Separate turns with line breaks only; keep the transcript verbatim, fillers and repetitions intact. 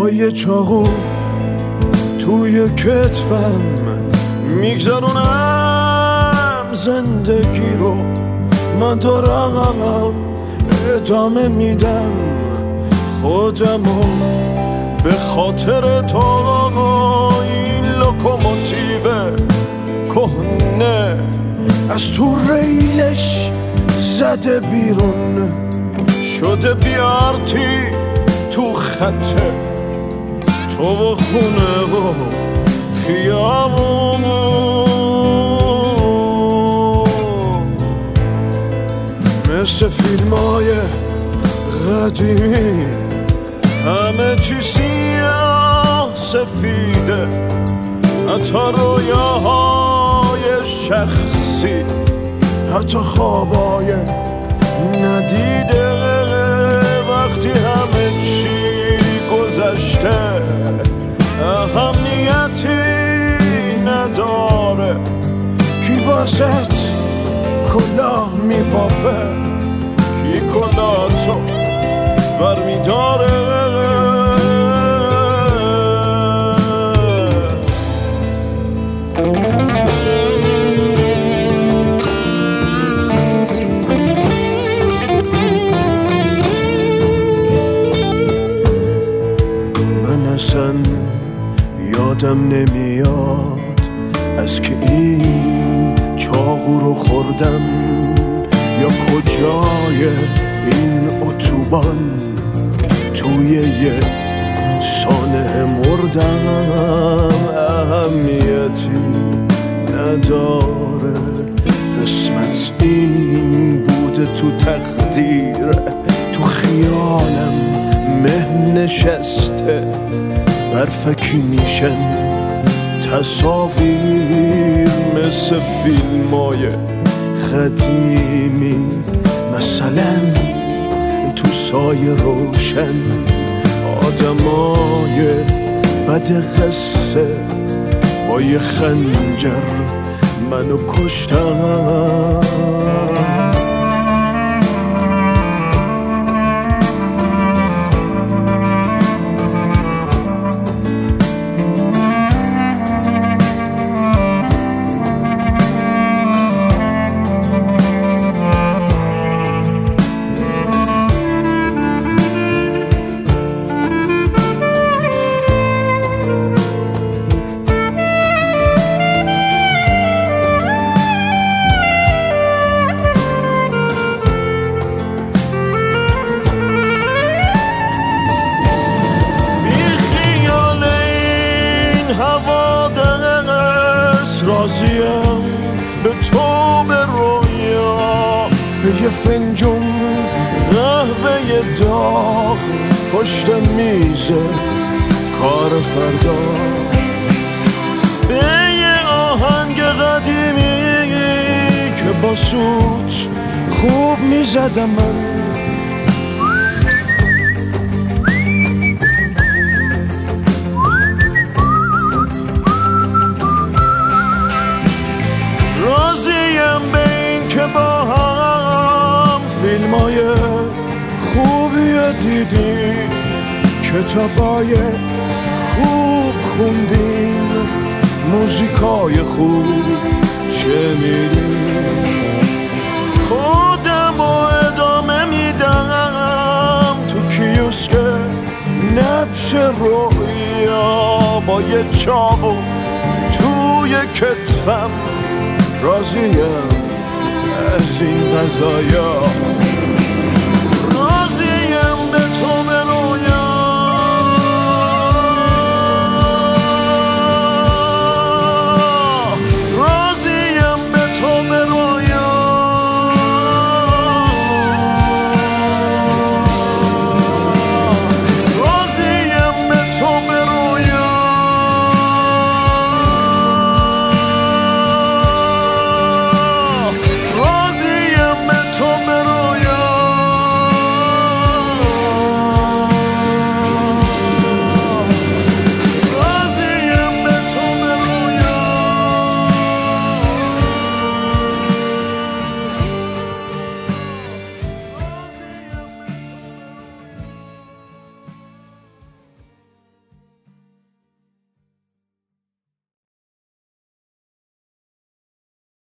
با یه چاقو توی کتفم میگذرونم زندگی رو، من دارم ادامه میدم خودمو به خاطر تو. این لوکوموتیو کهنه از تو ریلش زده بیرون، شده بیارتی تو خطه تو و خونه و خیابون. مثل فیلمای قدیمی همه چی سیاه سفیده، حتی رویاهای شخصی، حتی خوابای ندیده. وقتی همه چی گذشته اهمیتی نداره، کی واسط کلاه میبافه، کی کلاهتو ور میداره. من اصلا یادم نمیاد از که این چاقو رو خوردم یا کجای این اتوبان توی یه سانه مردم. اهمیتی نداره، قسمت این بوده تو تقدیر، تو خیالم مه نشسته برفکی میشن تصاویر مثل فیلمای قدیمی، مثلا تو سایه روشن آدمای بد قصه با یه خنجر منو کشتن. راضیم به تو به رویا، به یه فنجون قهوه داغ پشت میز کار فردا، به یه آهنگ قدیمی که با سوت خوب میزدم من. راضیم به این که با هم فیلمای خوبی دیدیم، کتابای خوب خوندیم، موزیکای خوب شنیدیم. خودم رو ادامه میدم تو کیوسک نبش رویا، با یه چاقو توی کتفم راضیم از این قضایا.